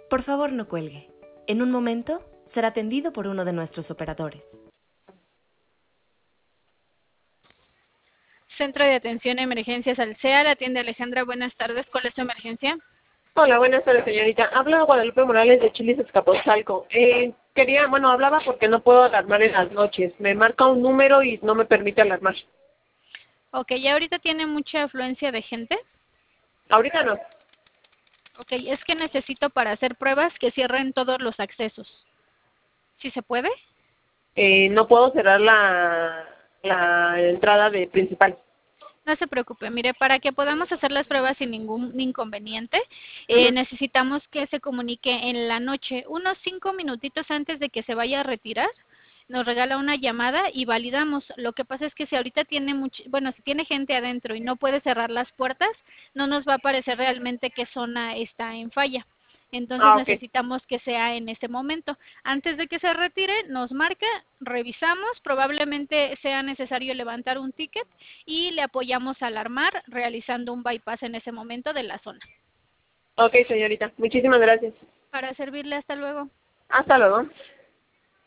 Por favor, no cuelgue. En un momento será atendido por uno de nuestros operadores. Centro de Atención a Emergencias Alsea, la atiende Alejandra. Buenas tardes, ¿cuál es su emergencia? Hola, buenas tardes, señorita. Habla Guadalupe Morales de Chilis Escapotzalco. Hablaba porque no puedo alarmar en las noches. Me marca un número y no me permite alarmar. Ok, ¿ya ahorita tiene mucha afluencia de gente? Ahorita no. Ok, es que necesito para hacer pruebas que cierren todos los accesos. ¿Sí se puede? No puedo cerrar la entrada de principal. No se preocupe, mire, para que podamos hacer las pruebas sin ningún inconveniente, Ujú. necesitamos que se comunique en la noche, unos 5 minutitos antes de que se vaya a retirar, nos regala una llamada y validamos. Lo que pasa es que si ahorita tiene si tiene gente adentro y no puede cerrar las puertas, no nos va a aparecer realmente qué zona está en falla. Entonces Ok. necesitamos que sea en ese momento. Antes de que se retire, nos marca, revisamos, probablemente sea necesario levantar un ticket y le apoyamos a alarmar realizando un bypass en ese momento de la zona. Ok, señorita. Muchísimas gracias. Para servirle, hasta luego. Hasta luego.